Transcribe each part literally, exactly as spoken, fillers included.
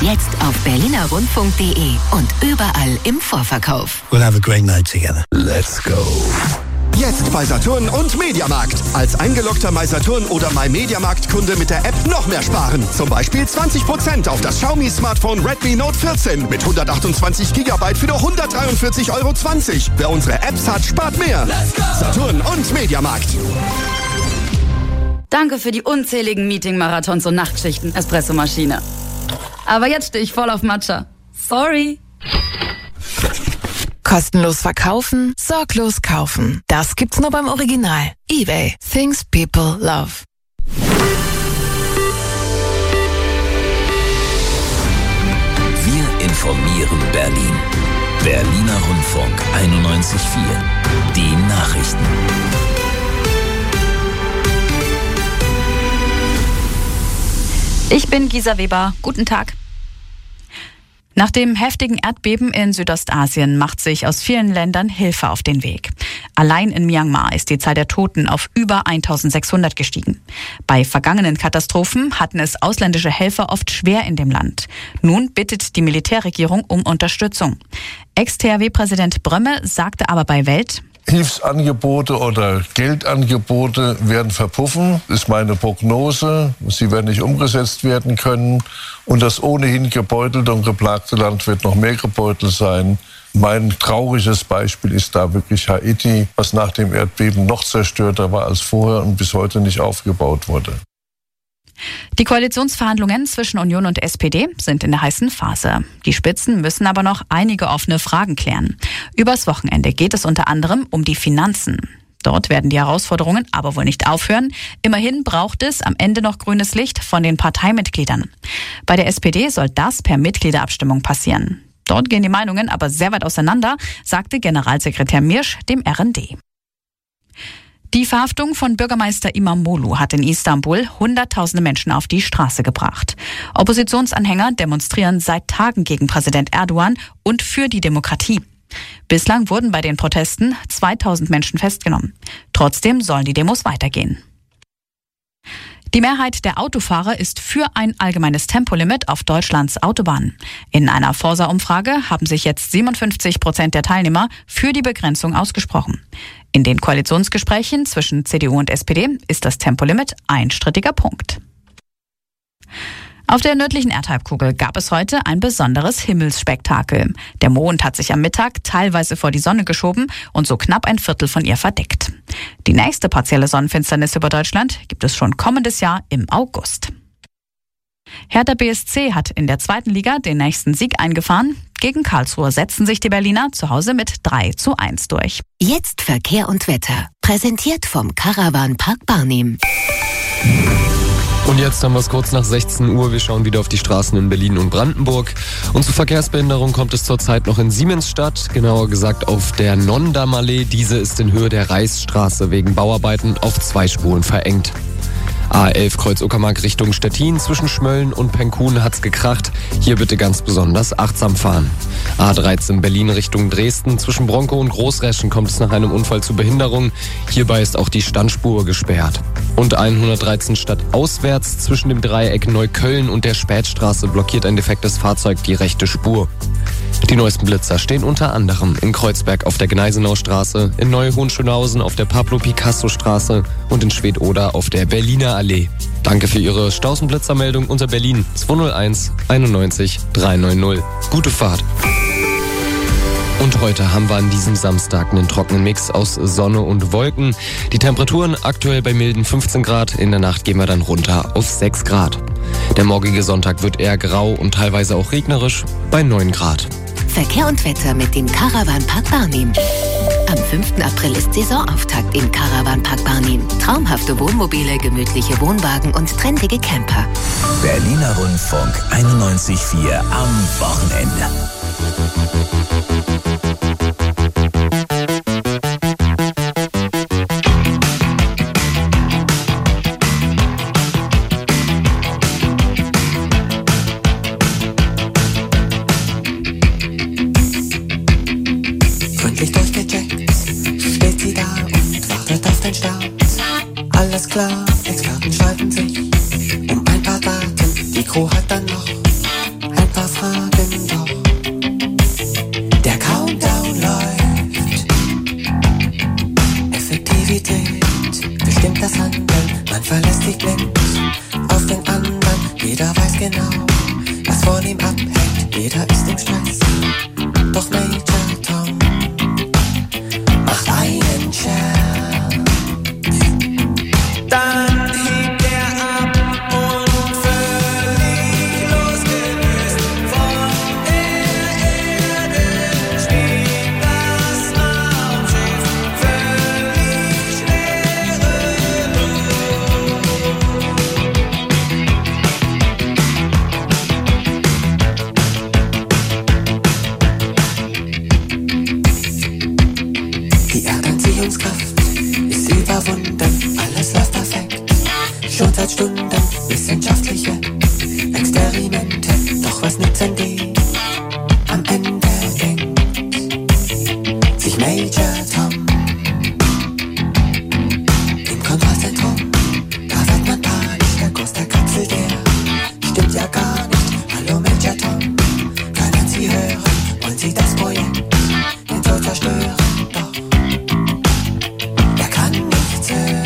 jetzt auf berliner rundfunk punkt de und überall im Vorverkauf. We'll have a great night together. Let's go. Jetzt bei Saturn und Mediamarkt. Als eingeloggter MySaturn oder MyMediamarkt-Kunde mit der App noch mehr sparen. Zum Beispiel zwanzig Prozent auf das Xiaomi-Smartphone Redmi Note vierzehn mit hundertachtundzwanzig Gigabyte für nur hundertdreiundvierzig Euro zwanzig. Wer unsere Apps hat, spart mehr. Saturn und Mediamarkt. Danke für die unzähligen Meeting-Marathons und Nachtschichten, Espressomaschine. Aber jetzt stehe ich voll auf Matcha. Sorry. Kostenlos verkaufen, sorglos kaufen. Das gibt's nur beim Original. eBay. Things people love. Wir informieren Berlin. Berliner Rundfunk einundneunzig Komma vier. Die Nachrichten. Ich bin Gisa Weber. Guten Tag. Nach dem heftigen Erdbeben in Südostasien macht sich aus vielen Ländern Hilfe auf den Weg. Allein in Myanmar ist die Zahl der Toten auf über eintausendsechshundert gestiegen. Bei vergangenen Katastrophen hatten es ausländische Helfer oft schwer in dem Land. Nun bittet die Militärregierung um Unterstützung. Ex-T H W-Präsident Brömme sagte aber bei Welt: Hilfsangebote oder Geldangebote werden verpuffen, ist meine Prognose. Sie werden nicht umgesetzt werden können. Und das ohnehin gebeutelte und geplagte Land wird noch mehr gebeutelt sein. Mein trauriges Beispiel ist da wirklich Haiti, was nach dem Erdbeben noch zerstörter war als vorher und bis heute nicht aufgebaut wurde. Die Koalitionsverhandlungen zwischen Union und S P D sind in der heißen Phase. Die Spitzen müssen aber noch einige offene Fragen klären. Übers Wochenende geht es unter anderem um die Finanzen. Dort werden die Herausforderungen aber wohl nicht aufhören. Immerhin braucht es am Ende noch grünes Licht von den Parteimitgliedern. Bei der S P D soll das per Mitgliederabstimmung passieren. Dort gehen die Meinungen aber sehr weit auseinander, sagte Generalsekretär Mirsch dem R N D. Die Verhaftung von Bürgermeister Imamoglu hat in Istanbul Hunderttausende Menschen auf die Straße gebracht. Oppositionsanhänger demonstrieren seit Tagen gegen Präsident Erdogan und für die Demokratie. Bislang wurden bei den Protesten zweitausend Menschen festgenommen. Trotzdem sollen die Demos weitergehen. Die Mehrheit der Autofahrer ist für ein allgemeines Tempolimit auf Deutschlands Autobahnen. In einer Forsa-Umfrage haben sich jetzt siebenundfünfzig Prozent der Teilnehmer für die Begrenzung ausgesprochen. In den Koalitionsgesprächen zwischen C D U und S P D ist das Tempolimit ein strittiger Punkt. Auf der nördlichen Erdhalbkugel gab es heute ein besonderes Himmelsspektakel. Der Mond hat sich am Mittag teilweise vor die Sonne geschoben und so knapp ein Viertel von ihr verdeckt. Die nächste partielle Sonnenfinsternis über Deutschland gibt es schon kommendes Jahr im August. Hertha B S C hat in der zweiten Liga den nächsten Sieg eingefahren. Gegen Karlsruhe setzen sich die Berliner zu Hause mit drei zu eins durch. Jetzt Verkehr und Wetter. Präsentiert vom Caravan Park Barnim. Und jetzt haben wir es kurz nach sechzehn Uhr. Wir schauen wieder auf die Straßen in Berlin und Brandenburg. Und zu Verkehrsbehinderung kommt es zurzeit noch in Siemensstadt, genauer gesagt auf der Nondamallee. Diese ist in Höhe der Reichsstraße wegen Bauarbeiten auf zwei Spuren verengt. A elf Kreuz Uckermark Richtung Stettin, zwischen Schmölln und Penkun hat's gekracht. Hier bitte ganz besonders achtsam fahren. A dreizehn Berlin Richtung Dresden, zwischen Bronkow und Großreschen kommt es nach einem Unfall zu Behinderung. Hierbei ist auch die Standspur gesperrt. Und hundertdreizehn stadtauswärts, zwischen dem Dreieck Neukölln und der Spätstraße blockiert ein defektes Fahrzeug die rechte Spur. Die neuesten Blitzer stehen unter anderem in Kreuzberg auf der Gneisenaustraße, in Neu-Hohenschönhausen auf der Pablo-Picasso-Straße und in Schwedt-Oder auf der Berliner Allee. Danke für Ihre Stausenblitzermeldung unter Berlin zweihunderteins einundneunzig dreihundertneunzig. Gute Fahrt. Und heute haben wir an diesem Samstag einen trockenen Mix aus Sonne und Wolken. Die Temperaturen aktuell bei milden fünfzehn Grad, in der Nacht gehen wir dann runter auf sechs Grad. Der morgige Sonntag wird eher grau und teilweise auch regnerisch bei neun Grad. Verkehr und Wetter mit dem Caravan Park Barnim. Am fünften April ist Saisonauftakt im Caravan Park Barnim. Traumhafte Wohnmobile, gemütliche Wohnwagen und trendige Camper. Berliner Rundfunk einundneunzig Komma vier am Wochenende. Alles klar, Experten streiten sich um ein paar Daten. Die Crew hat dann noch ein paar fragen doch. Der Countdown läuft. Effektivität bestimmt das Handeln. Man verlässt sich blind auf den anderen. Jeder weiß genau, was von ihm abhängt. Jeder ist im Stress. Doch Major Tom macht einen Chance. Dann hebt er ab und völlig losgelöst von der Erde schwebt das Raumschiff völlig schwerelos. Die Erdanziehungskraft ist überwunden, alles läuft perfekt. Schon seit Stunden wissenschaftliche Experimente. Doch was nützen die? Am Ende denkt sich Major Tom im Kontrollzentrum. Da wird man panisch, der Kurs der Kapsel, der stimmt ja gar nicht. Hallo Major Tom, können Sie hören? Wollen Sie das Projekt jetzt so zerstören? Doch er kann nichts hören.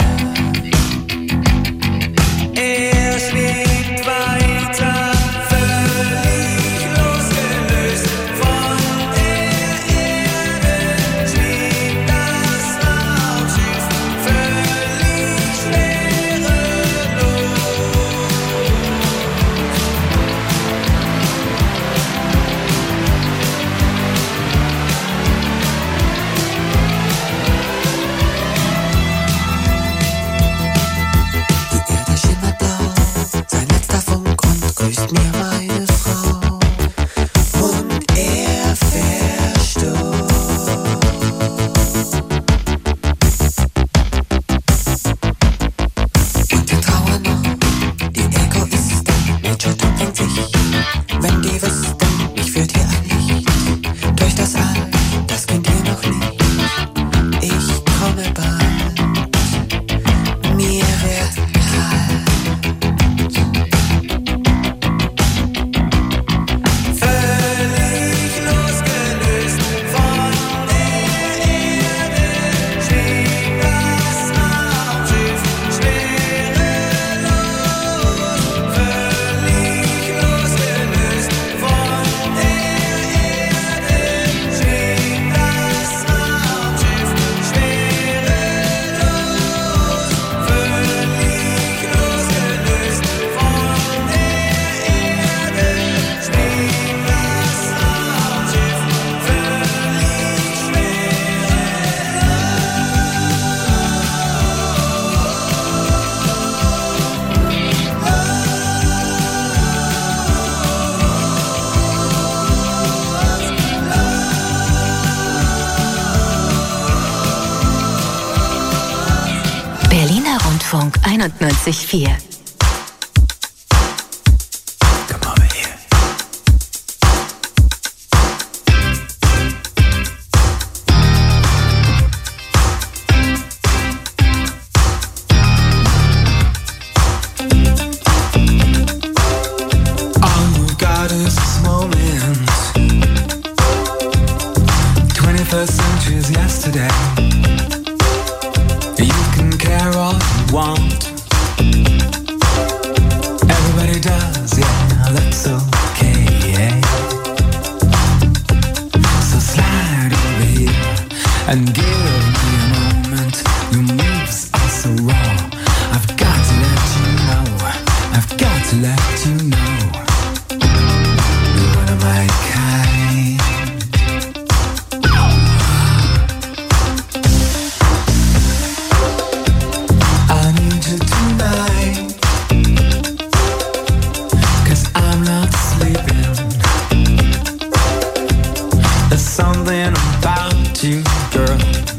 Er schwebt weiter, völlig losgelöst von der Erde schwebt das Raumschiff völlig schwerelos. Die Erde schimmert blau, sein letzter Funk und grüßt mir meine Frau. Und er verstummt. Und wir trauern noch, die Egoisten. Major Tom denkt sich, wenn die wüssten, mich führt hier ein Licht durch das All, das kennt ihr noch nicht. Ich komme bald, mir wird kalt. Völlig losgelöst von der Erde schwebt das Raumschiff schwerelos. Völlig losgelöst von der Erde schwebt das Raumschiff schwerelos. Völlig losgelöst von der Erde schwebt das Raumschiff Berliner Rundfunk einundneunzig Komma vier. All we've got is this moment. twenty-first century is yesterday. You can care all you want. Everybody does, yeah, that's okay, yeah. So slide over here and give me a moment. Your moves are so raw. I've got to let you know. I've got to let you know. You're one of my kind. I need you tonight, 'cause I'm not sleeping. There's something about you, girl.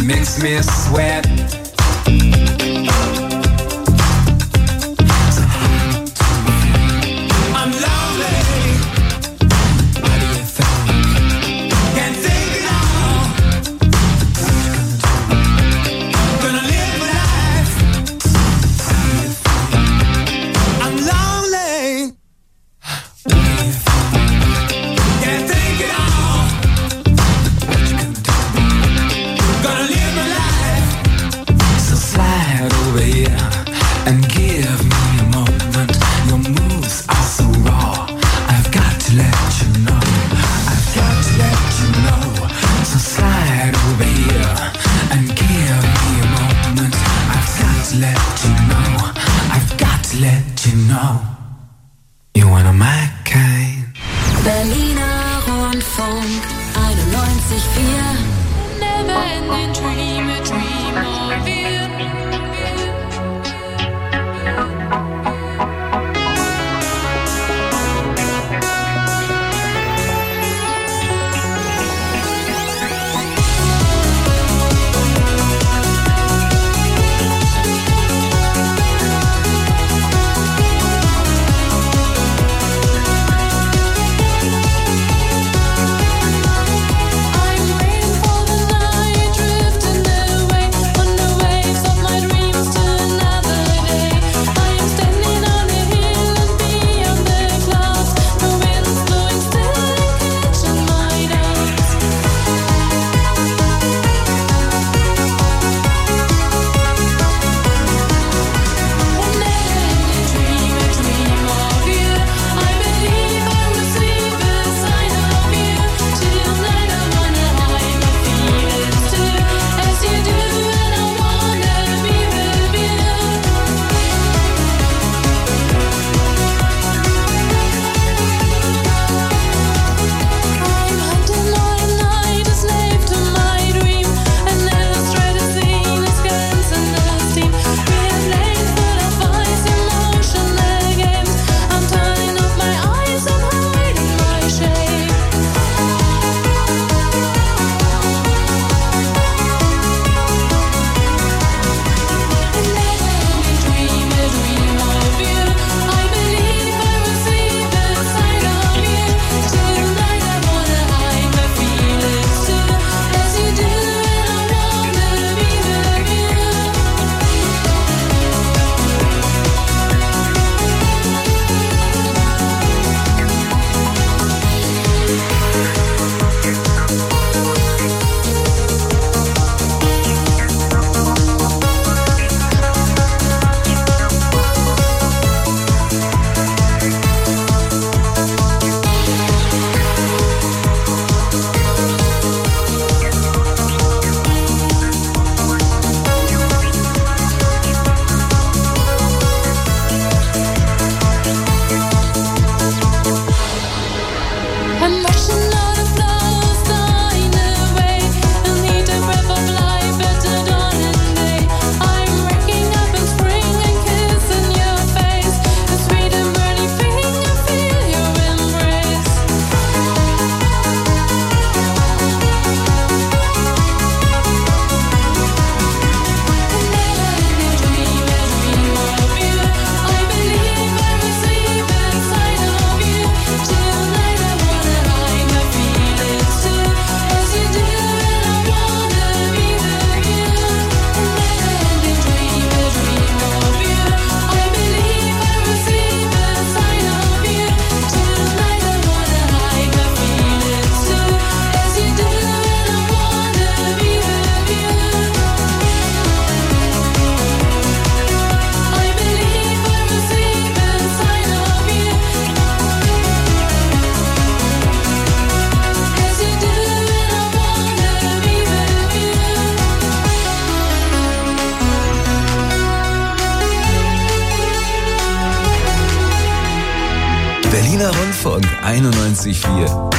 makes me sweat. I'm lonely. What do you think? Can't take it all. Gonna live life. I'm lonely. Can't take it all. Gonna live my life. So slide over here and give me a moment. Your moves are so raw. I've got to let you know. I've got to let you know. So slide over here and give me a moment. I've got to let you know. I've got to let you know. You're one of my kind. Berliner Rundfunk einundneunzig Komma vier. Never ending dream, a dream of you. Berliner Rundfunk einundneunzig Komma vier.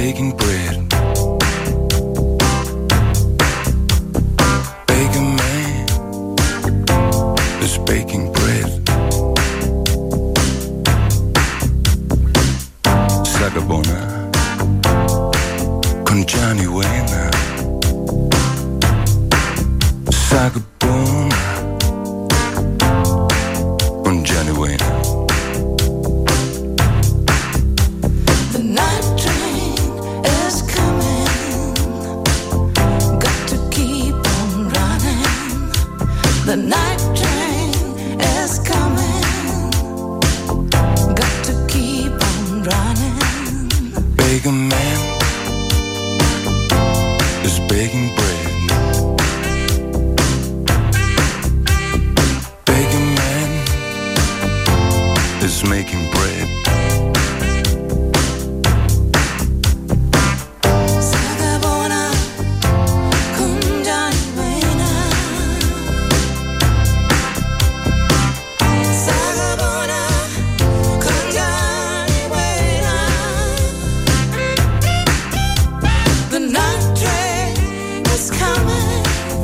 baking bread. Baker man is baking bread. Sagabona con Johnny Wayne. Sagabona con Johnny Wayne. The night train is coming. Got to keep on running. The night train is coming. Got to keep on running. Baker man is baking bread. Baker man is making bread. Sagabona con Johnny Wayne. Sagabona con Johnny Wayne. The night train is coming.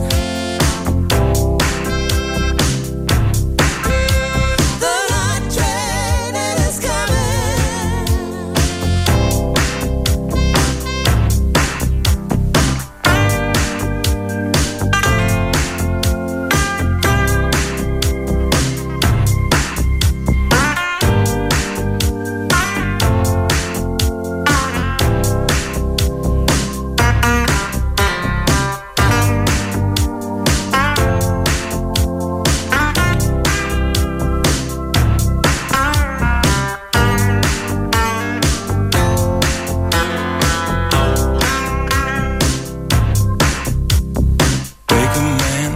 The night train is coming. Baker man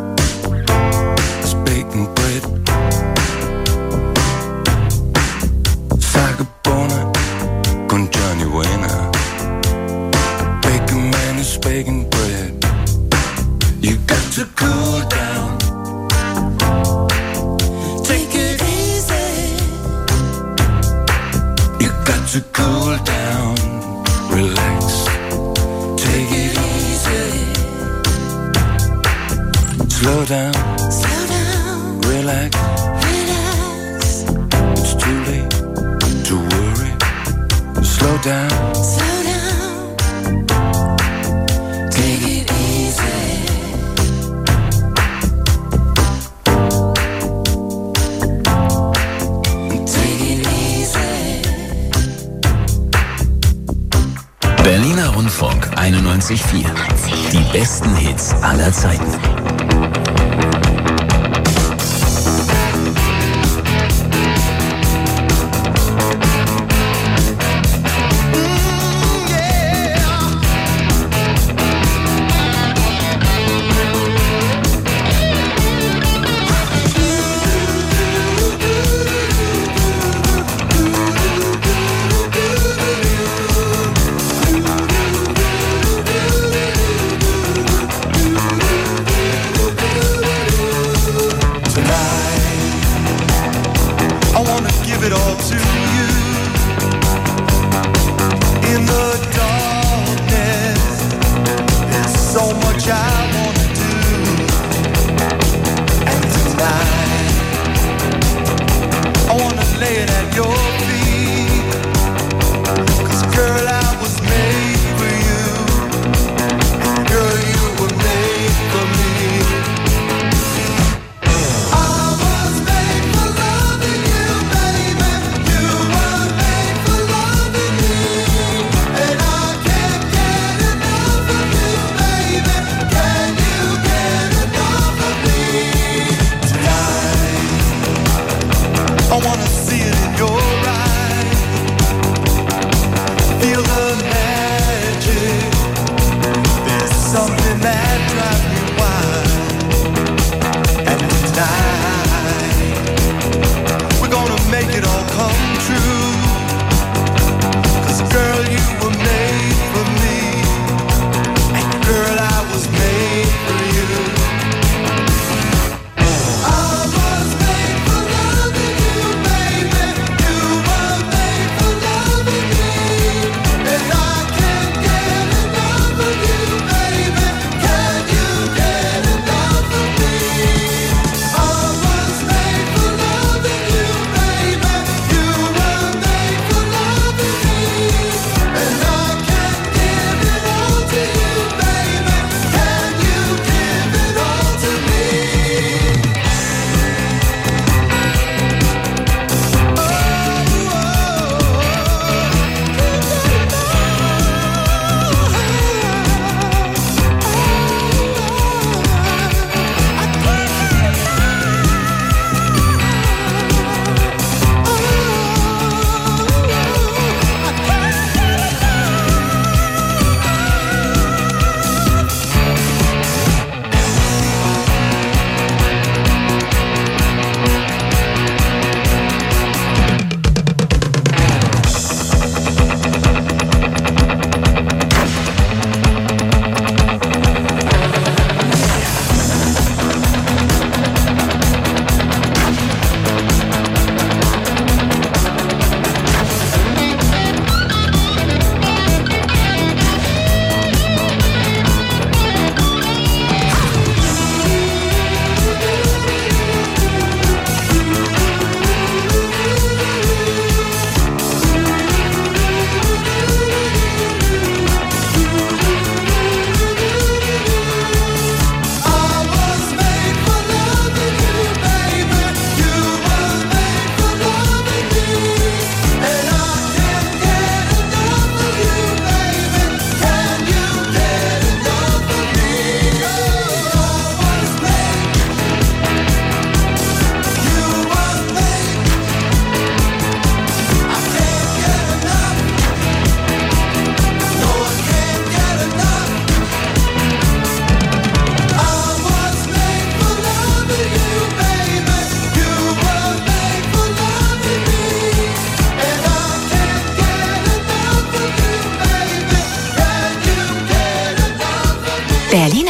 is baking bread. Sagabona con Johnny Wayne. Baker man is baking bread. You got to cool down. Take it easy. You got to cool down. Relax. Take it easy. Slow down. Slow down. Relax. Relax. It's too late to worry. Slow down. Slow down. Take it easy. Take it easy. Berliner Rundfunk einundneunzig Komma vier. Die besten Hits aller Zeiten. I wanna give it all to you. In the darkness, there's so much I wanna do. And tonight, I wanna lay it at your feet. 'Cause girl, I was made for you. And girl, you were made for me. I wanna see it in your eyes.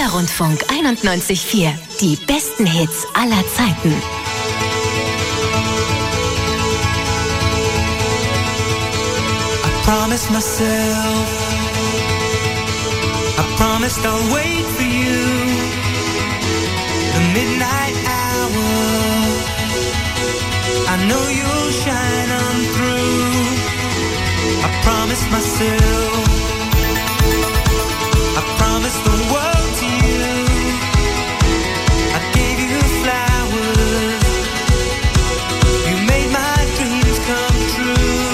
Berliner Rundfunk einundneunzig Komma vier. Die besten Hits aller Zeiten. I promised myself, I promised I'll wait for you. The midnight hour, I know you'll shine on through. I promised myself, I promised the world to you. I gave you flowers, you made my dreams come true.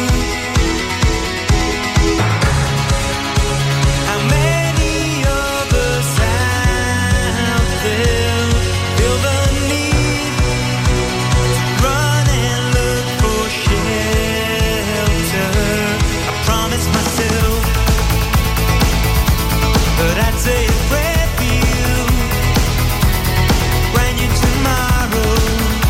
How many of us out there feel the need to run and look for shelter? I promised myself that I'd say a prayer for you when you tomorrow,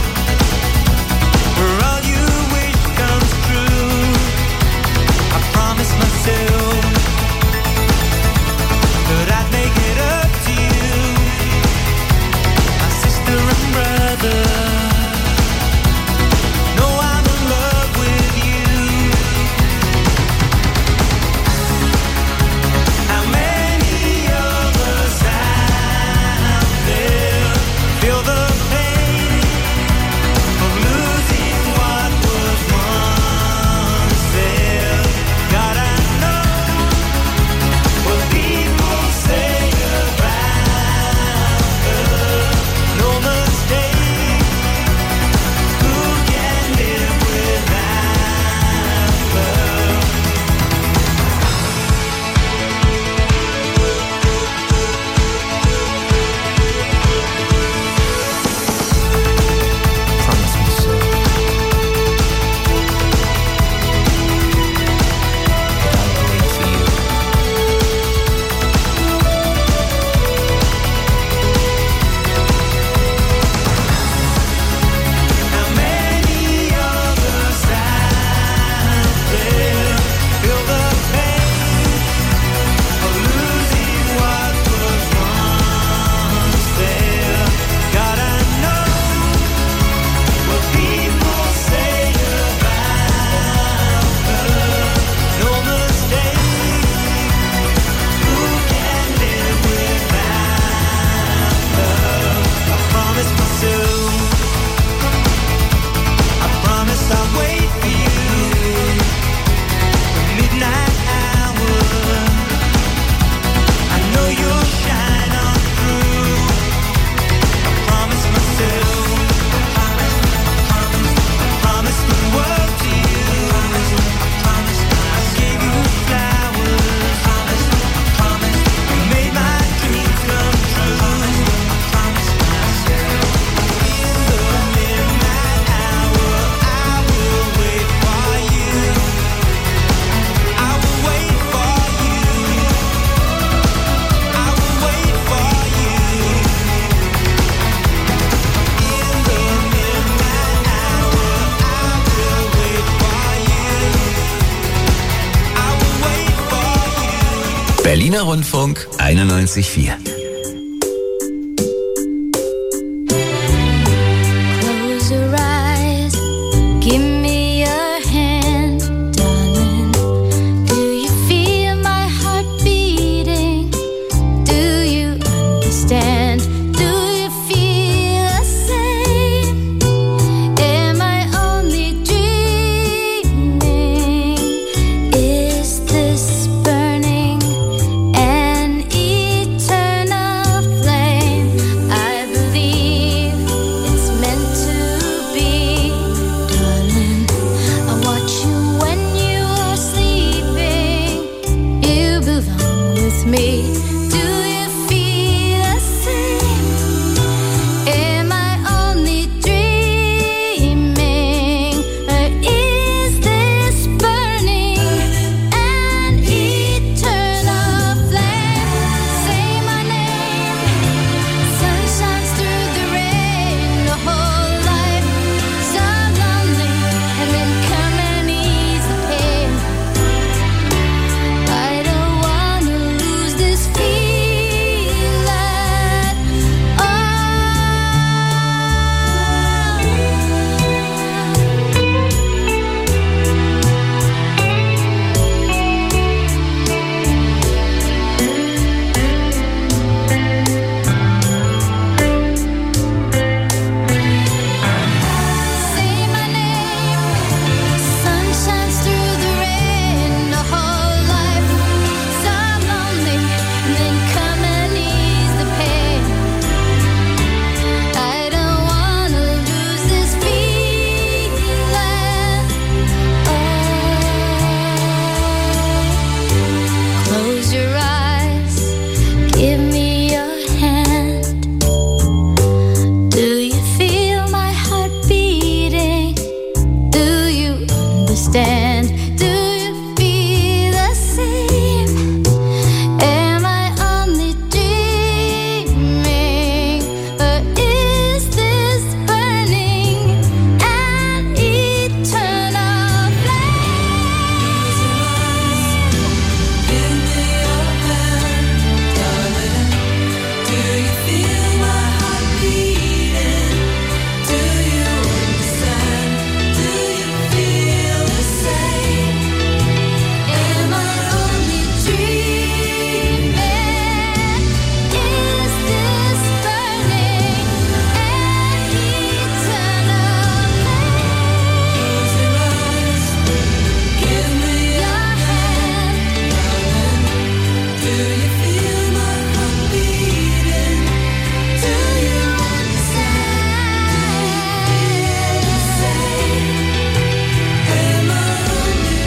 where all you wish comes true. I promised myself that I'd make it up to you, my sister and brother. Know I'm in love with you. How many of us out there feel the pain of losing what was once there? God, I know what people say about love. No mistake, who can live without love? Promise myself that I will wait for you. How many of us out there feel the pain of losing what was once there? God, I know what people say about love. No mistake, who can live without love? I promised myself, I promised I'll wait for you. The midnight hour, I know you'll shine on through. I promised myself, I promised, I promised the world to you. I promised I gave you flowers. I promised you made my dreams come true. I promised myself, in the midnight hour, I will wait for you. I will wait for you. I will wait for you. In the midnight hour, I will wait for you. I will wait for you. Berliner Rundfunk einundneunzig Komma vier. Close your eyes, give me your hand, darling. Do you feel my heart beating? Do you understand? Do you feel the same? Am I only dreaming? Is this burning an eternal stand. Do you feel the same? Am I only dreaming? Or is this burning an eternal flame? Give me your hand, darling. Do you feel my heart beating? Do you understand? Do you feel the same? Am I only dreaming? Is this burning an eternal flame? Close your eyes. Give me your hand, darling. Do you feel my heart beating? Do you understand? Do you feel the same? Am I only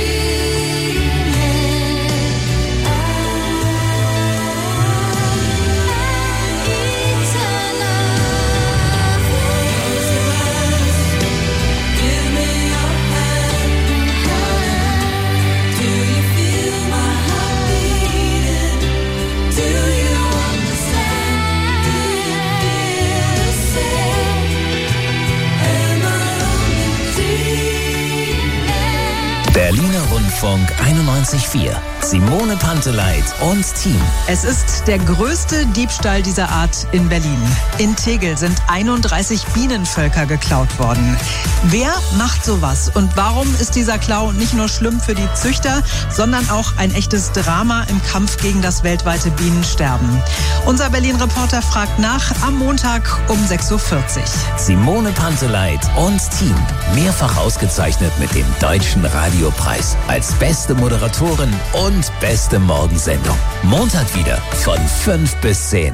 Berliner Rundfunk einundneunzig Komma vier. Simone Panteleit und Team. Es ist der größte Diebstahl dieser Art in Berlin. In Tegel sind einunddreißig Bienenvölker geklaut worden. Wer macht sowas? Und warum ist dieser Klau nicht nur schlimm für die Züchter, sondern auch ein echtes Drama im Kampf gegen das weltweite Bienensterben? Unser Berlin-Reporter fragt nach am Montag um sechs Uhr vierzig. Simone Panteleit und Team. Mehrfach ausgezeichnet mit dem Deutschen Radiopreis als beste Moderatorin und beste Morgensendung. Montag wieder von fünf bis zehn.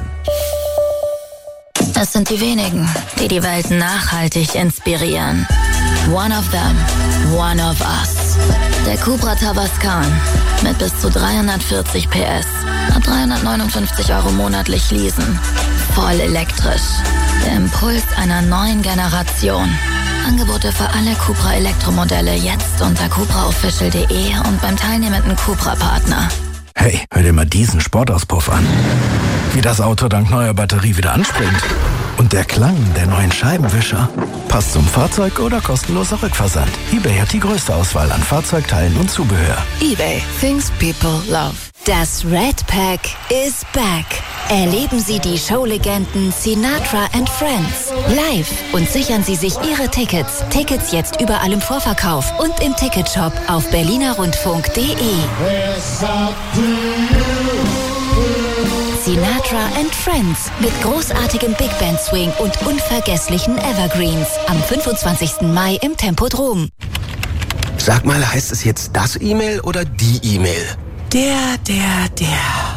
Das sind die wenigen, die die Welt nachhaltig inspirieren. One of them, one of us. Der Cupra Tavascan mit bis zu dreihundertvierzig P S. Ab dreihundertneunundfünfzig Euro monatlich leasen. Voll elektrisch. Der Impuls einer neuen Generation. Angebote für alle Cupra Elektromodelle jetzt unter cupra official punkt de und beim teilnehmenden Cupra-Partner. Hey, hör dir mal diesen Sportauspuff an. Wie das Auto dank neuer Batterie wieder anspringt. Und der Klang der neuen Scheibenwischer. Passt zum Fahrzeug oder kostenloser Rückversand. eBay hat die größte Auswahl an Fahrzeugteilen und Zubehör. eBay. Things people love. Das Red Pack is back. Erleben Sie die Showlegenden Sinatra and Friends live und sichern Sie sich Ihre Tickets. Tickets jetzt überall im Vorverkauf und im Ticketshop auf berlinerrundfunk punkt de. Sinatra and Friends mit großartigem Big Band Swing und unvergesslichen Evergreens am fünfundzwanzigsten Mai im Tempodrom. Sag mal, heißt es jetzt das E-Mail oder die E-Mail? Der, der, der.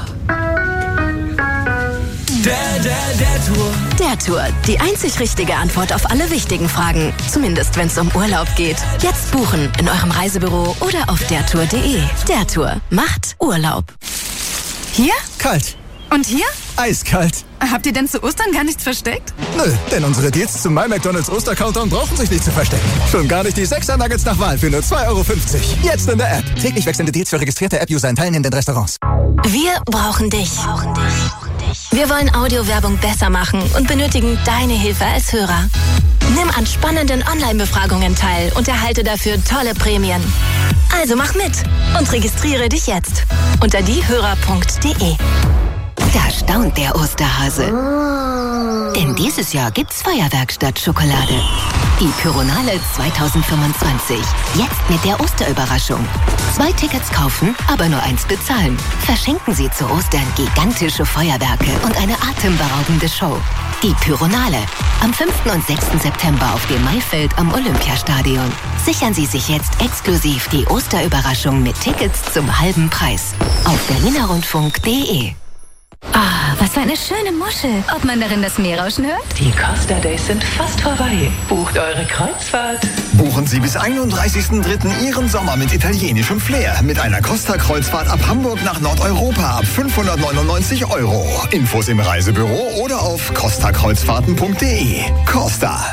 Der, der, der Tour. Der Tour, die einzig richtige Antwort auf alle wichtigen Fragen. Zumindest wenn es um Urlaub geht. Jetzt buchen in eurem Reisebüro oder auf der tour punkt de. Der Tour macht Urlaub. Hier? Kalt. Und hier? Eiskalt. Habt ihr denn zu Ostern gar nichts versteckt? Nö, denn unsere Deals zum My McDonald's Oster-Countdown brauchen sich nicht zu verstecken. Schon gar nicht die sechser Nuggets nach Wahl für nur zwei Euro fünfzig. Jetzt in der App. Täglich wechselnde Deals für registrierte App-User in teilnehmenden Restaurants. Wir brauchen dich. Wir wollen Audiowerbung besser machen und benötigen deine Hilfe als Hörer. Nimm an spannenden Online-Befragungen teil und erhalte dafür tolle Prämien. Also mach mit und registriere dich jetzt unter diehörer punkt de. Da staunt der Osterhase. Denn dieses Jahr gibt's Feuerwerk statt Schokolade. Die Pyronale zweitausendfünfundzwanzig. Jetzt mit der Osterüberraschung. Zwei Tickets kaufen, aber nur eins bezahlen. Verschenken Sie zu Ostern gigantische Feuerwerke und eine atemberaubende Show. Die Pyronale. Am fünften und sechsten September auf dem Maifeld am Olympiastadion. Sichern Sie sich jetzt exklusiv die Osterüberraschung mit Tickets zum halben Preis. Auf berlinerrundfunk punkt de. Ah, was für eine schöne Muschel. Ob man darin das Meerrauschen hört? Die Costa Days sind fast vorbei. Bucht eure Kreuzfahrt. Buchen Sie bis einunddreißigsten dritten Ihren Sommer mit italienischem Flair. Mit einer Costa-Kreuzfahrt ab Hamburg nach Nordeuropa ab fünfhundertneunundneunzig Euro. Infos im Reisebüro oder auf costa kreuzfahrten punkt de. Costa.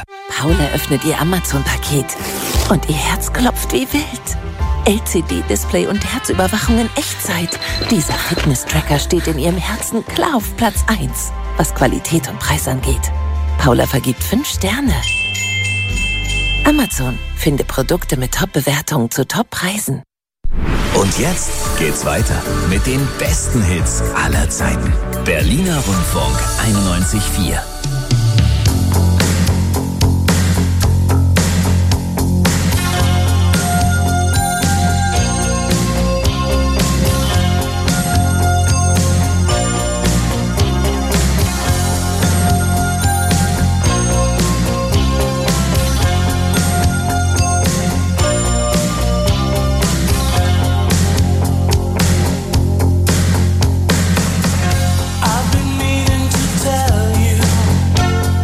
Paula öffnet ihr Amazon-Paket und ihr Herz klopft wie wild. L C D-Display und Herzüberwachung in Echtzeit. Dieser Fitness-Tracker steht in ihrem Herzen klar auf Platz eins, was Qualität und Preis angeht. Paula vergibt fünf Sterne. Amazon. Finde Produkte mit Top-Bewertungen zu Top-Preisen. Und jetzt geht's weiter mit den besten Hits aller Zeiten. Berliner Rundfunk einundneunzig Komma vier. I've been meaning to tell you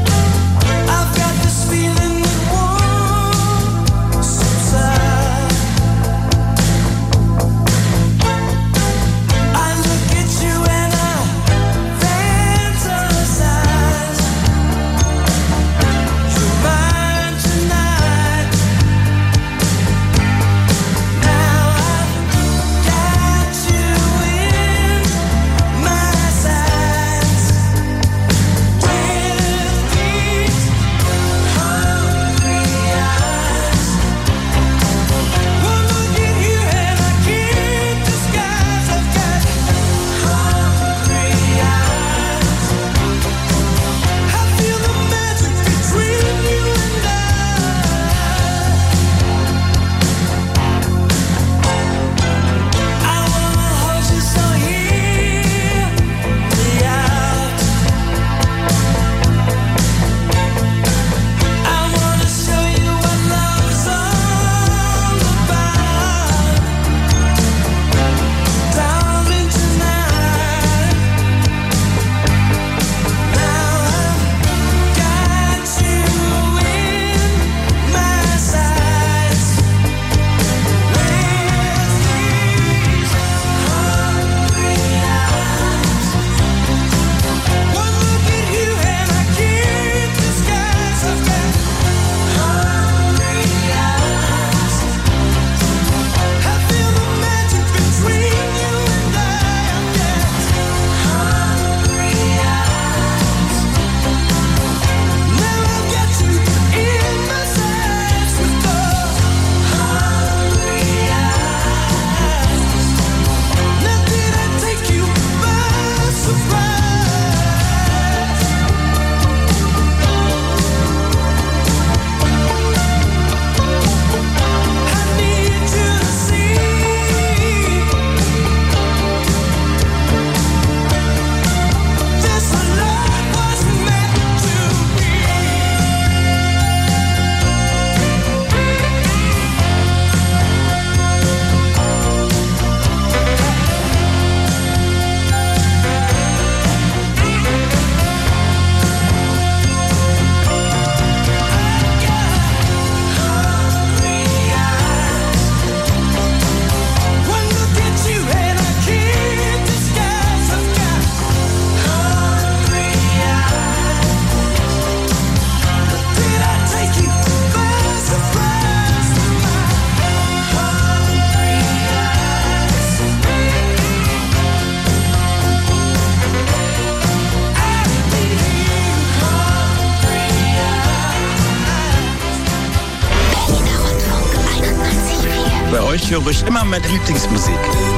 Bei euch höre ich immer meine Lieblingsmusik.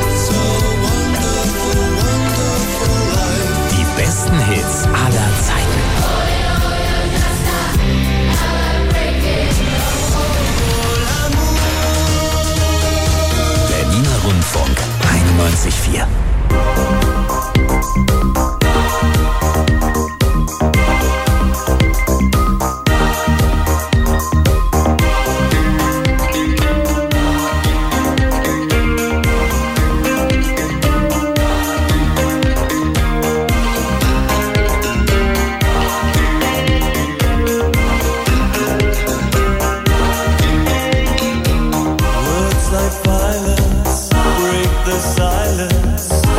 Die besten Hits aller Zeiten. Berliner Rundfunk einundneunzig Komma vier. Words like violence break the silence.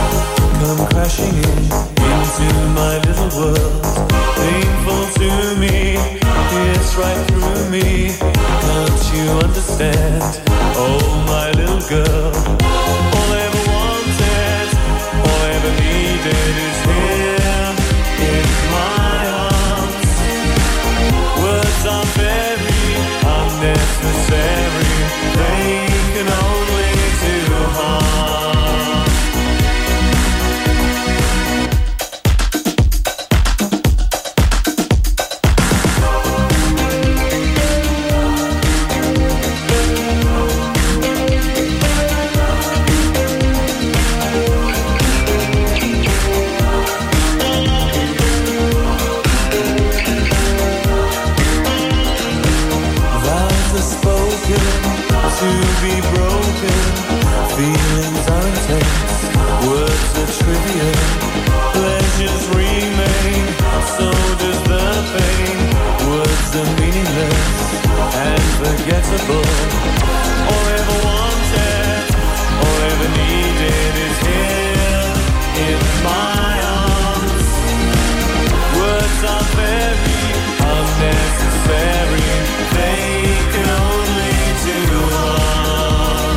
be broken. Feelings are intense, words are trivial. Pleasures remain, so does the pain. Words are meaningless and forgettable. All ever wanted, all ever needed is here in my arms. Words are very unnecessary, they can only do harm.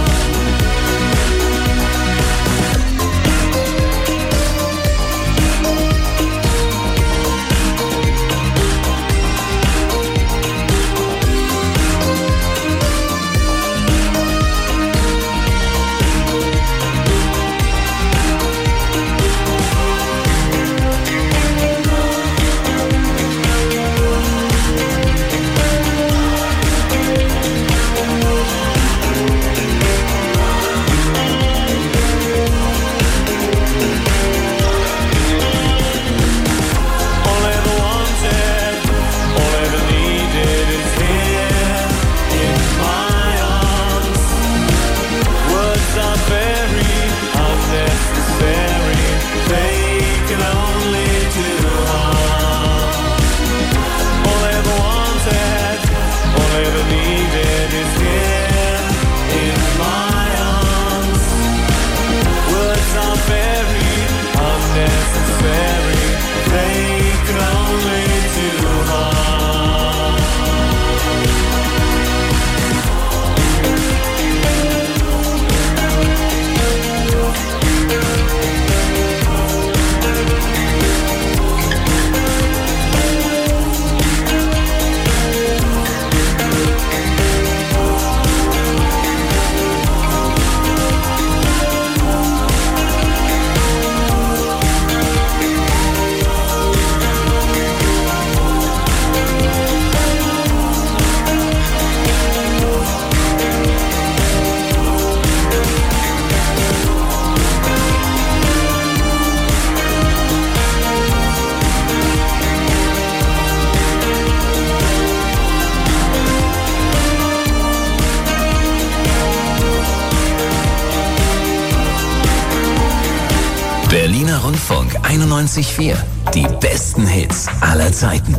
Berliner Rundfunk einundneunzig Komma vier. Die besten Hits aller Zeiten.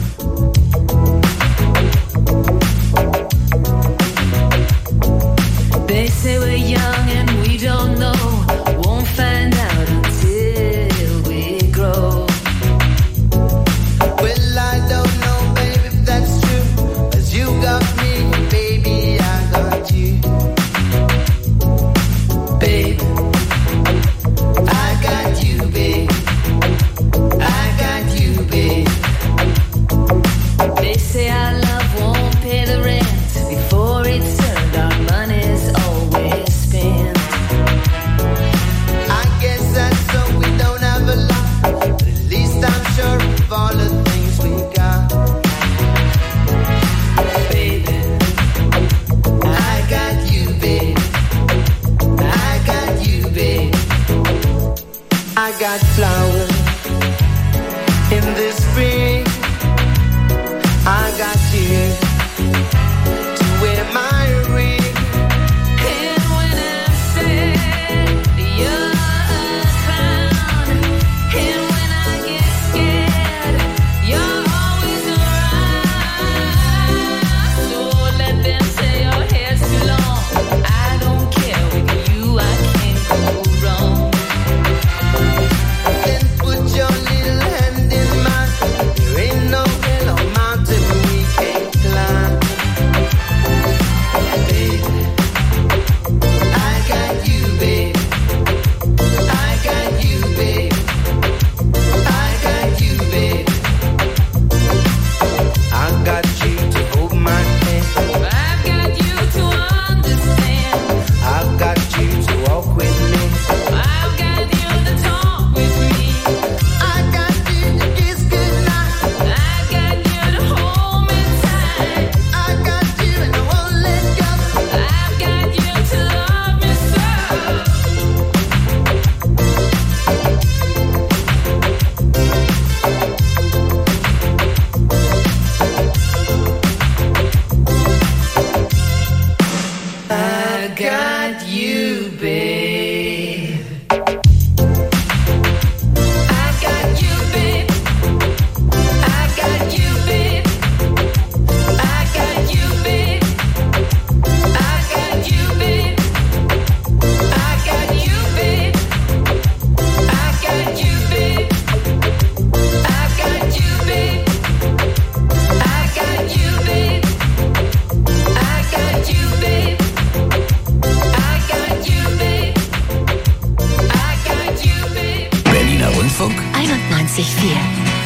They say we're young and we don't know. Won't find out until we grow. Well, I don't know, baby, if that's true. As you got me, baby, I got you. Babe, I got you, babe. I got you, babe. They say our love won't pay the rent before it's earned. Our money's always spent. einundneunzig Komma vier.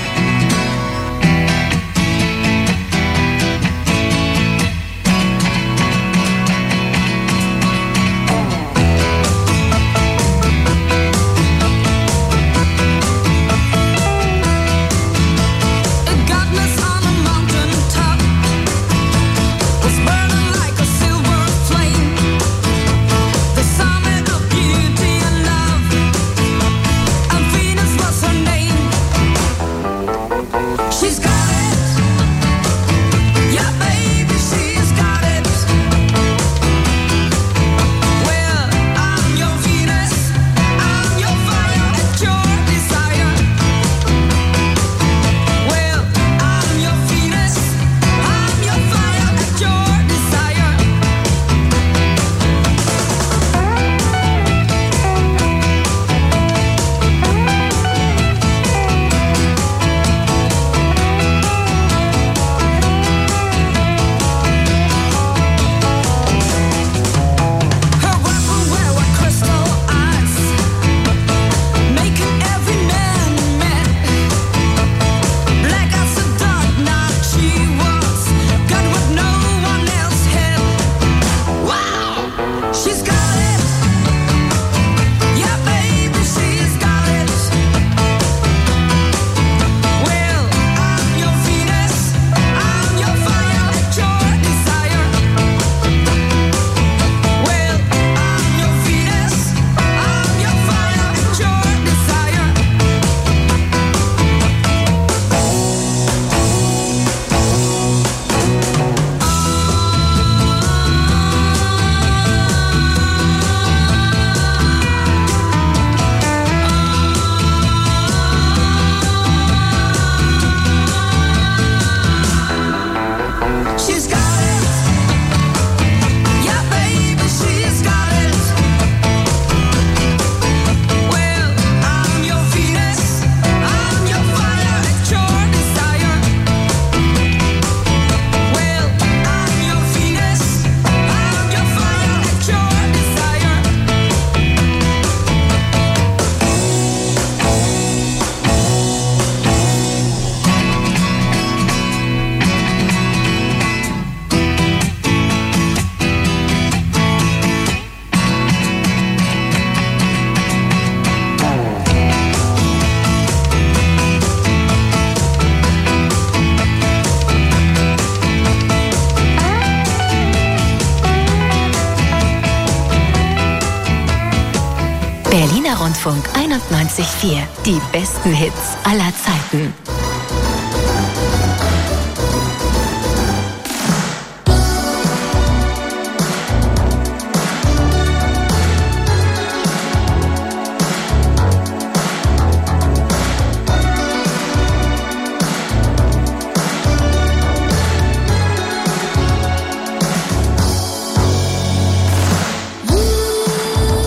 Berliner Rundfunk einundneunzig Komma vier. Die besten Hits aller Zeiten.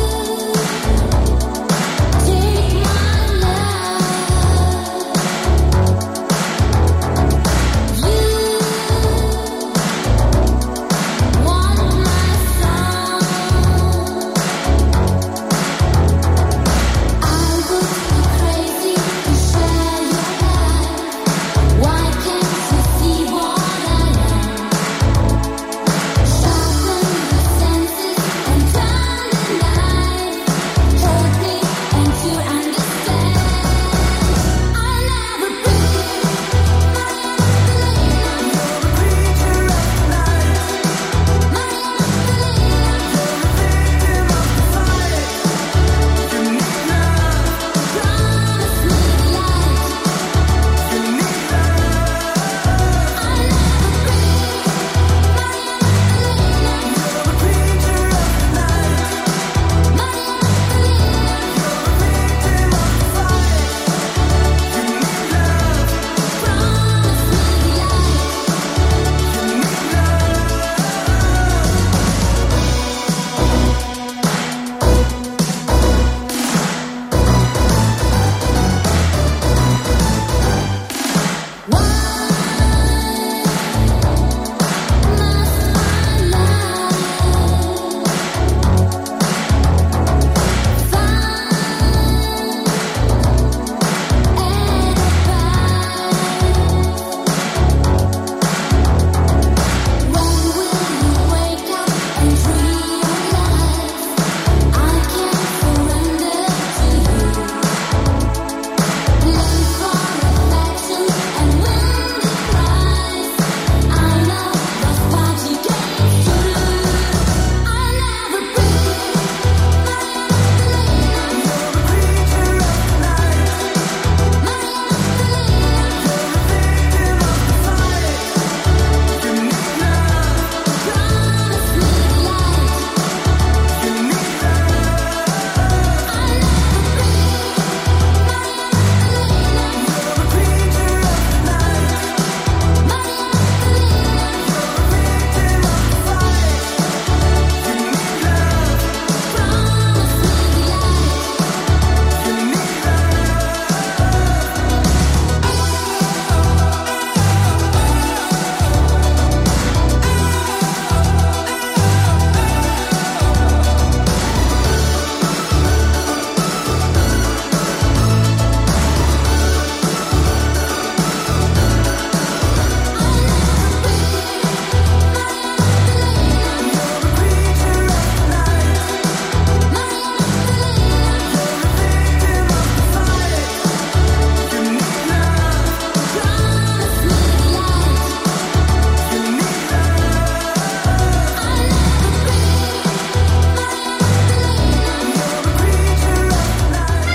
Take my love.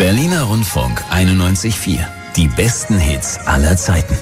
Berliner Rundfunk einundneunzig Komma vier. Die besten Hits aller Zeiten.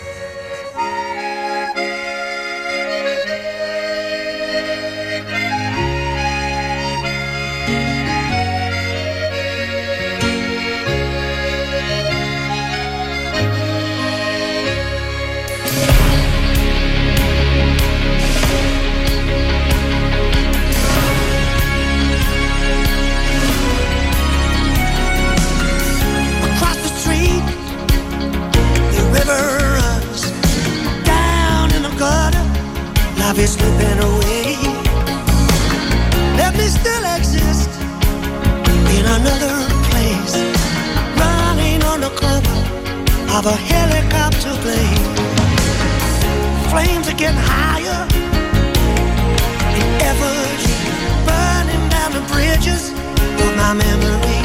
Life is slipping away. Let me still exist in another place, running on the cover of a helicopter plane. Flames are getting higher in efforts, burning down the bridges of my memory.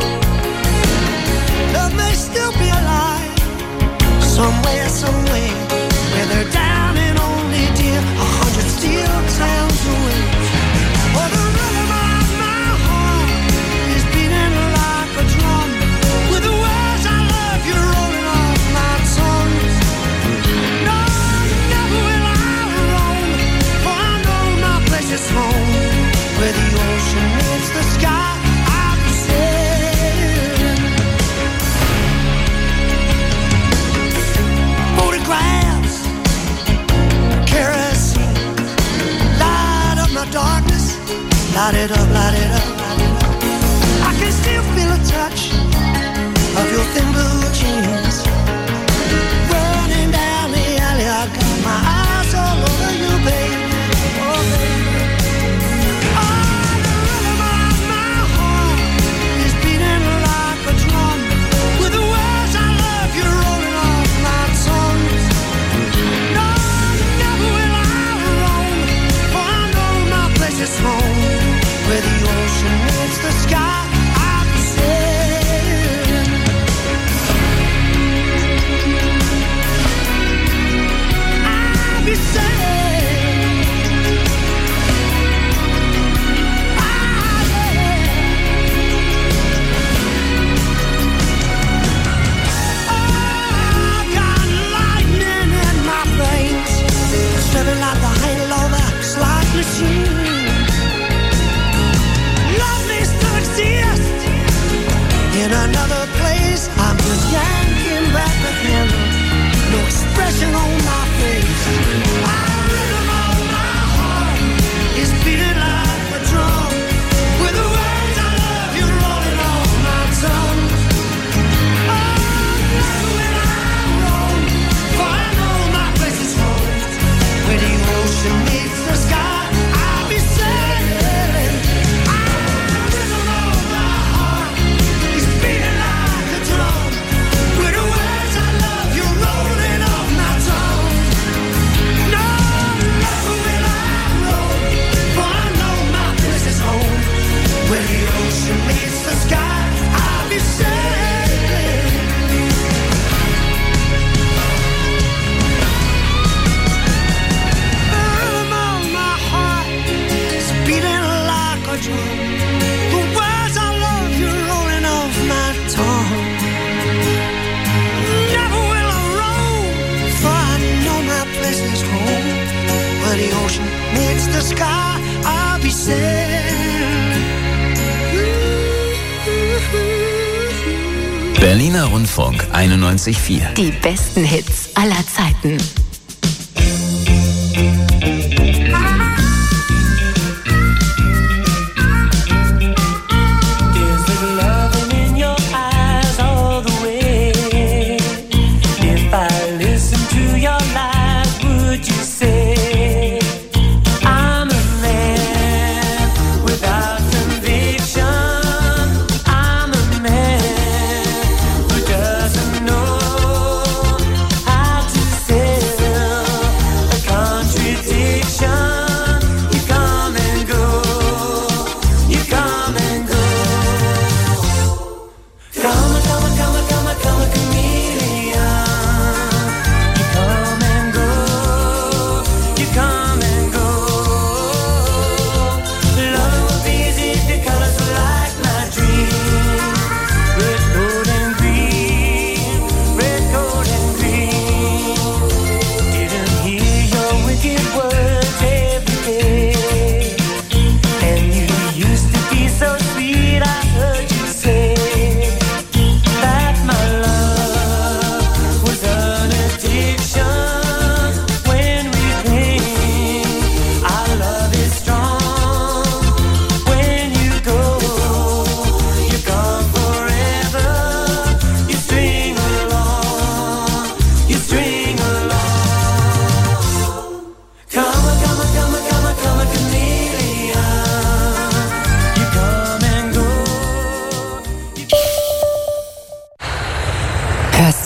Love may still be alive somewhere, somewhere, where they're down and only dear a hundred steel towns away. Oh, the rhythm of my heart is beating like a drum, with the words I love you rolling off my tongue. No, never will I roam, for I know my place is home, where the ocean meets the sky. I'll be sailing. Photographs, kerosene, light up my darkness, light it up, light it up, light it up. I can still feel a touch of your thin blue jeans, running down the alley. I got my eyes all over you, baby. Oh, baby. Oh, the rhythm of my heart is beating like a drum, with the words I love you rolling off my tongue. No, never will I roam, for I know my place is home, where the ocean meets the sky. I'll be sailing. I'll be sailing. I got lightning in my veins, stepping like the handle of a slot machine. Love may still exist in another place. I'm just yanking back the handle, no expression on my face. The rhythm of my heart is beating like a drum, with the words I love you rolling off my tongue. Oh, never will I roam, for I know my place is home, where the ocean meets the sky. I'll be sailing. The rhythm of my heart is beating like a drum, with the words I love you rolling off my tongue. No, never will I roam, for I know my place is home, where the ocean meets the sky. I'll be sailing. The rhythm of my heart is beating like a drum, the words I love you rolling off my tongue. Never will I roam, for I know my place is home, where the ocean meets the sky. I'll be sailing. Berliner Rundfunk einundneunzig Komma vier. Die besten Hits aller Zeiten. Is it loving in your eyes all the way? If I listen to your lies, would you say I'm a man without conviction? I'm a man who doesn't know how to sell a country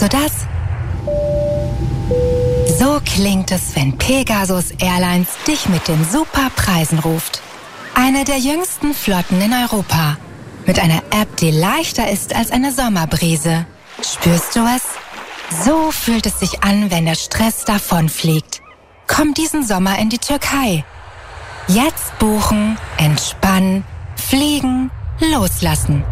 du das? So klingt es, wenn Pegasus Airlines dich mit den super Preisen ruft. Eine der jüngsten Flotten in Europa. Mit einer App, die leichter ist als eine Sommerbrise. Spürst du es? So fühlt es sich an, wenn der Stress davonfliegt. Komm diesen Sommer in die Türkei. Jetzt buchen, entspannen, fliegen, loslassen.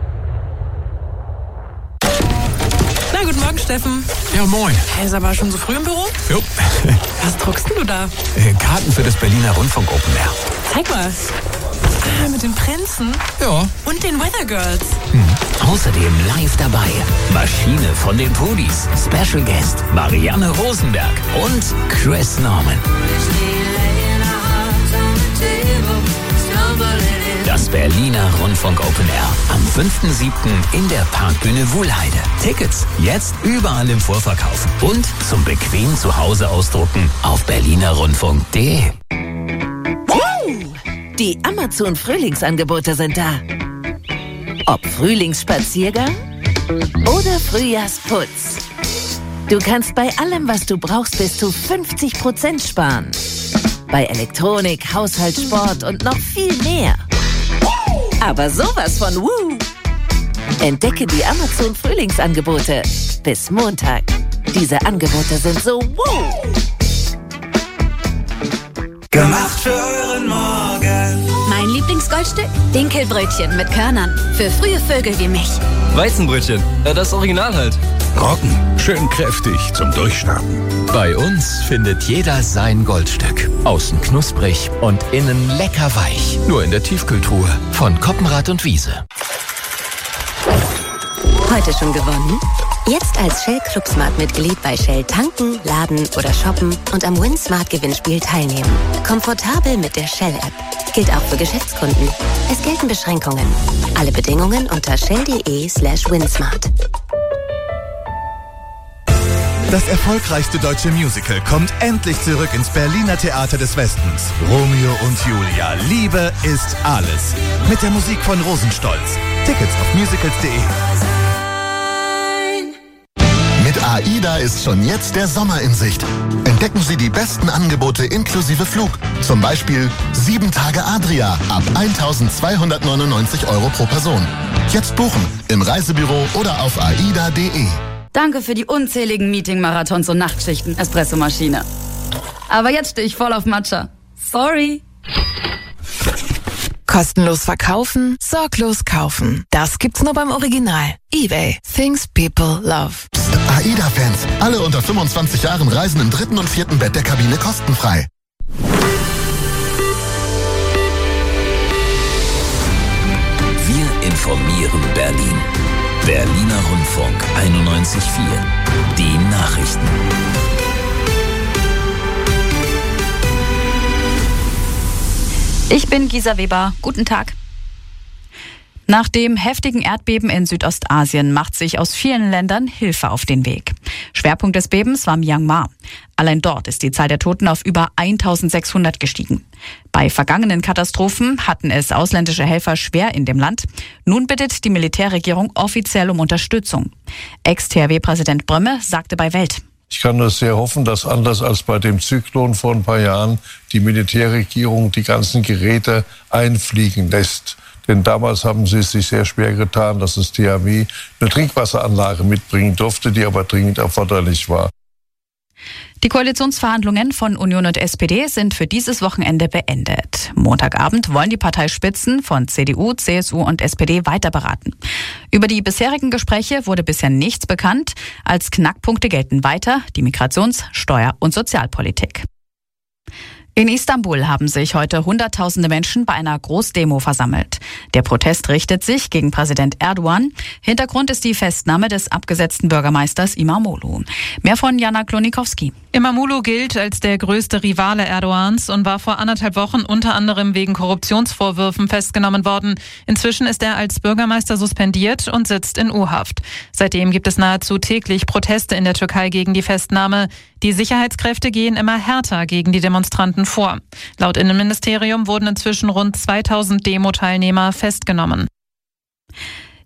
Na, guten Morgen, Steffen. Ja, moin. Hey, ist aber schon so früh im Büro? Jo. Was druckst denn du da? Äh, Karten für das Berliner Rundfunk Open Air. Zeig mal. Ah, mit den Prinzen. Ja. Und den Weather Girls. Außerdem live dabei Maschine von den Pudis, Special Guest Marianne Rosenberg und Chris Norman. Das Berliner Rundfunk Open Air am fünften siebten in der Parkbühne Wuhlheide. Tickets jetzt überall im Vorverkauf und zum bequem zu Hause ausdrucken auf berliner rundfunk punkt de. Die Amazon-Frühlingsangebote sind da. Ob Frühlingsspaziergang oder Frühjahrsputz. Du kannst bei allem, was du brauchst, bis zu fünfzig Prozent sparen. Bei Elektronik, Haushalt, Sport und noch viel mehr. Aber sowas von Woo! Entdecke die Amazon-Frühlingsangebote bis Montag. Diese Angebote sind so Woo! Gemacht für euren Morgen. Mein Lieblingsgoldstück? Dinkelbrötchen mit Körnern. Für frühe Vögel wie mich. Weizenbrötchen, ja, das Original halt. Roggen, schön kräftig zum Durchstarten. Bei uns findet jeder sein Goldstück. Außen knusprig und innen lecker weich. Nur in der Tiefkühltruhe von Koppenrad und Wiese. Heute schon gewonnen? Jetzt als Shell Club Smart Mitglied bei Shell tanken, laden oder shoppen und am Win Smart Gewinnspiel teilnehmen. Komfortabel mit der Shell App. Gilt auch für Geschäftskunden. Es gelten Beschränkungen. Alle Bedingungen unter shell.de slash winsmart. Das erfolgreichste deutsche Musical kommt endlich zurück ins Berliner Theater des Westens. Romeo und Julia, Liebe ist alles. Mit der Musik von Rosenstolz. Tickets auf musicals punkt de. Mit AIDA ist schon jetzt der Sommer in Sicht. Entdecken Sie die besten Angebote inklusive Flug. Zum Beispiel sieben Tage Adria ab eintausendzweihundertneunundneunzig Euro pro Person. Jetzt buchen im Reisebüro oder auf aida punkt de. Danke für die unzähligen Meeting-Marathons und Nachtschichten, Espressomaschine. Aber jetzt stehe ich voll auf Matcha. Sorry. Kostenlos verkaufen, sorglos kaufen. Das gibt's nur beim Original. eBay. Things people love. AIDA-Fans, alle unter fünfundzwanzig Jahren reisen im dritten und vierten Bett der Kabine kostenfrei. Wir informieren Berlin. Berliner Rundfunk einundneunzig Komma vier. Die Nachrichten. Ich bin Gisa Weber. Guten Tag. Nach dem heftigen Erdbeben in Südostasien macht sich aus vielen Ländern Hilfe auf den Weg. Schwerpunkt des Bebens war Myanmar. Allein dort ist die Zahl der Toten auf über eintausendsechshundert gestiegen. Bei vergangenen Katastrophen hatten es ausländische Helfer schwer in dem Land. Nun bittet die Militärregierung offiziell um Unterstützung. Ex-T H W-Präsident Brömme sagte bei Welt: Ich kann nur sehr hoffen, dass anders als bei dem Zyklon vor ein paar Jahren die Militärregierung die ganzen Geräte einfliegen lässt. Denn damals haben sie es sich sehr schwer getan, dass das T H W eine Trinkwasseranlage mitbringen durfte, die aber dringend erforderlich war. Die Koalitionsverhandlungen von Union und S P D sind für dieses Wochenende beendet. Montagabend wollen die Parteispitzen von C D U, C S U und S P D weiter beraten. Über die bisherigen Gespräche wurde bisher nichts bekannt. Als Knackpunkte gelten weiter die Migrations-, Steuer- und Sozialpolitik. In Istanbul haben sich heute Hunderttausende Menschen bei einer Großdemo versammelt. Der Protest richtet sich gegen Präsident Erdogan. Hintergrund ist die Festnahme des abgesetzten Bürgermeisters İmamoğlu. Mehr von Jana Klonikowski. İmamoğlu gilt als der größte Rivale Erdogans und war vor anderthalb Wochen unter anderem wegen Korruptionsvorwürfen festgenommen worden. Inzwischen ist er als Bürgermeister suspendiert und sitzt in U-Haft. Seitdem gibt es nahezu täglich Proteste in der Türkei gegen die Festnahme. Die Sicherheitskräfte gehen immer härter gegen die Demonstranten vor. Laut Innenministerium wurden inzwischen rund zweitausend Demo-Teilnehmer festgenommen.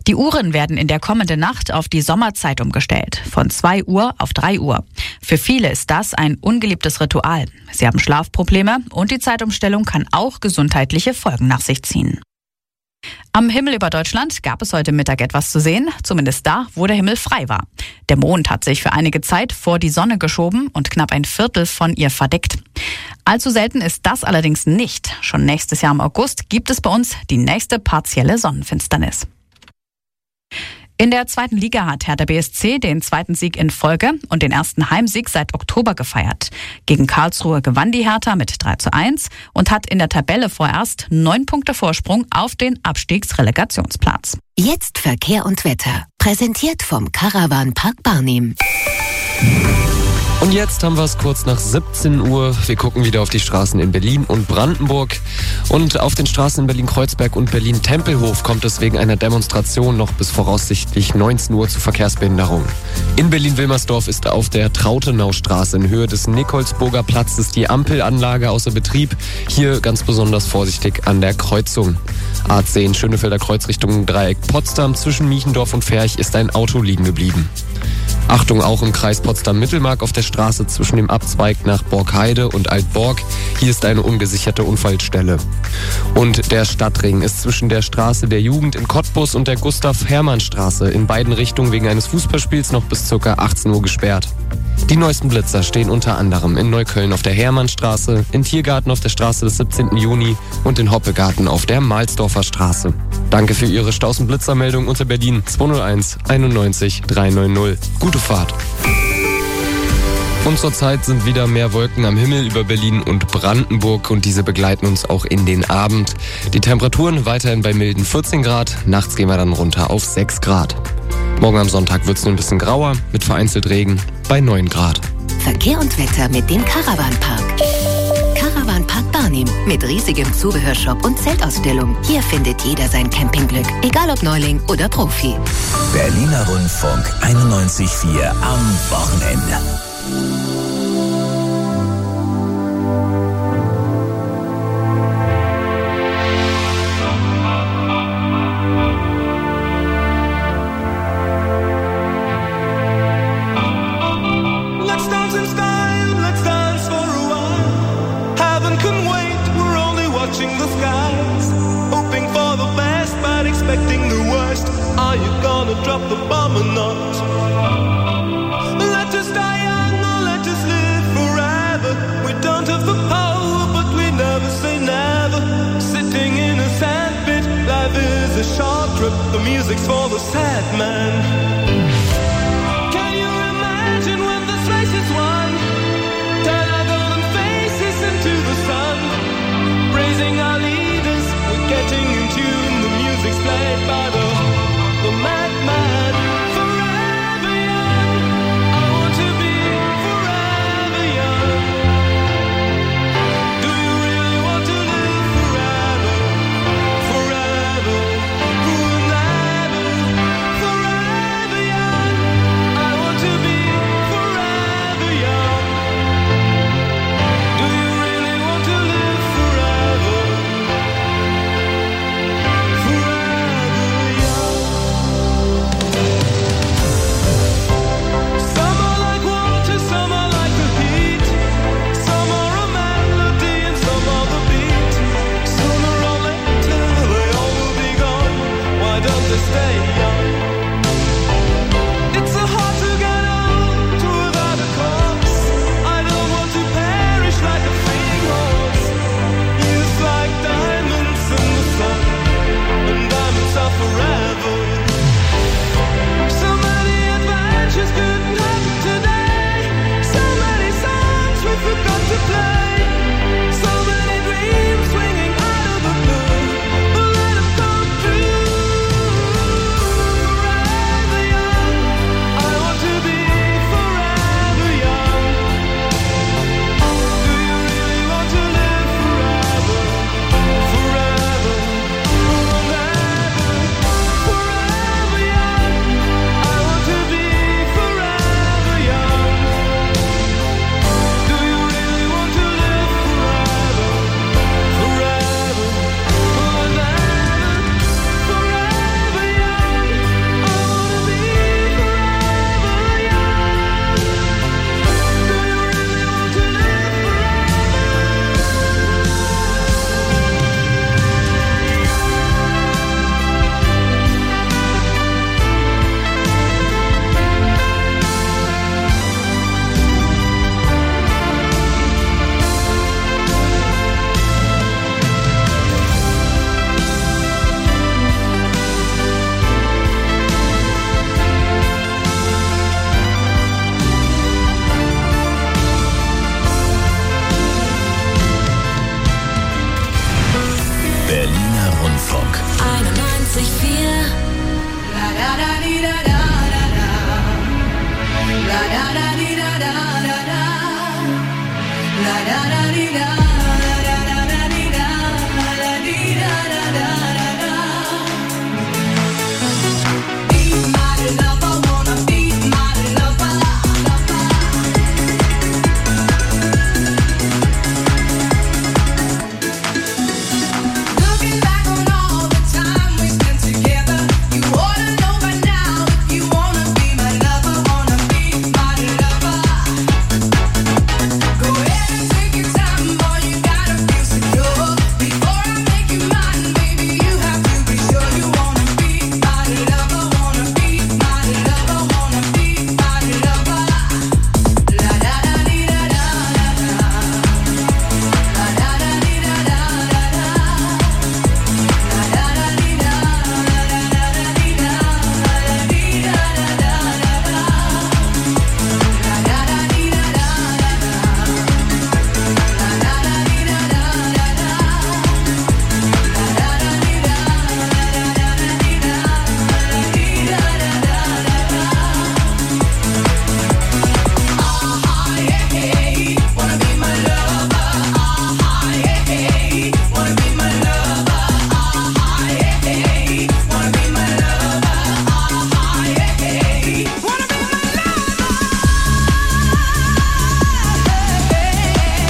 Die Uhren werden in der kommenden Nacht auf die Sommerzeit umgestellt, von zwei Uhr auf drei Uhr. Für viele ist das ein ungeliebtes Ritual. Sie haben Schlafprobleme und die Zeitumstellung kann auch gesundheitliche Folgen nach sich ziehen. Am Himmel über Deutschland gab es heute Mittag etwas zu sehen, zumindest da, wo der Himmel frei war. Der Mond hat sich für einige Zeit vor die Sonne geschoben und knapp ein Viertel von ihr verdeckt. Allzu selten ist das allerdings nicht. Schon nächstes Jahr im August gibt es bei uns die nächste partielle Sonnenfinsternis. In der zweiten Liga hat Hertha B S C den zweiten Sieg in Folge und den ersten Heimsieg seit Oktober gefeiert. Gegen Karlsruhe gewann die Hertha mit drei zu eins und hat in der Tabelle vorerst neun Punkte Vorsprung auf den Abstiegsrelegationsplatz. Jetzt Verkehr und Wetter. Präsentiert vom Caravan Park Barnim. Und jetzt haben wir es kurz nach siebzehn Uhr. Wir gucken wieder auf die Straßen in Berlin und Brandenburg. Und auf den Straßen in Berlin-Kreuzberg und Berlin-Tempelhof kommt es wegen einer Demonstration noch bis voraussichtlich neunzehn Uhr zu Verkehrsbehinderungen. In Berlin-Wilmersdorf ist auf der Trautenaustraße in Höhe des Nikolsburger Platzes die Ampelanlage außer Betrieb. Hier ganz besonders vorsichtig an der Kreuzung. A zehn Schönefelder Kreuz Richtung Dreieck Potsdam. Zwischen Miechendorf und Ferch ist ein Auto liegen geblieben. Achtung, auch im Kreis Potsdam-Mittelmark auf der Straße zwischen dem Abzweig nach Borkheide und Altborg. Hier ist eine ungesicherte Unfallstelle. Und der Stadtring ist zwischen der Straße der Jugend in Cottbus und der Gustav-Hermann-Straße in beiden Richtungen wegen eines Fußballspiels noch bis ca. achtzehn Uhr gesperrt. Die neuesten Blitzer stehen unter anderem in Neukölln auf der Hermannstraße, in Tiergarten auf der Straße des siebzehnten Juni und in Hoppegarten auf der Mahlsdorfer Straße. Danke für Ihre Stausen-Blitzermeldung unter Berlin zwei null eins einundneunzig dreihundert. Gute Fahrt. Und zurzeit sind wieder mehr Wolken am Himmel über Berlin und Brandenburg und diese begleiten uns auch in den Abend. Die Temperaturen weiterhin bei milden vierzehn Grad, nachts gehen wir dann runter auf sechs Grad. Morgen am Sonntag wird es nur ein bisschen grauer, mit vereinzelt Regen bei neun Grad. Verkehr und Wetter mit dem Caravan Park. Caravan Park Barnim mit riesigem Zubehörshop und Zeltausstellung. Hier findet jeder sein Campingglück, egal ob Neuling oder Profi. Berliner Rundfunk einundneunzig Komma vier am Wochenende. Drop the bomb or not. Let us die young or let us live forever. We don't have the power, but we never say never. Sitting in a sandpit, life is a short trip. The music's for the sad man.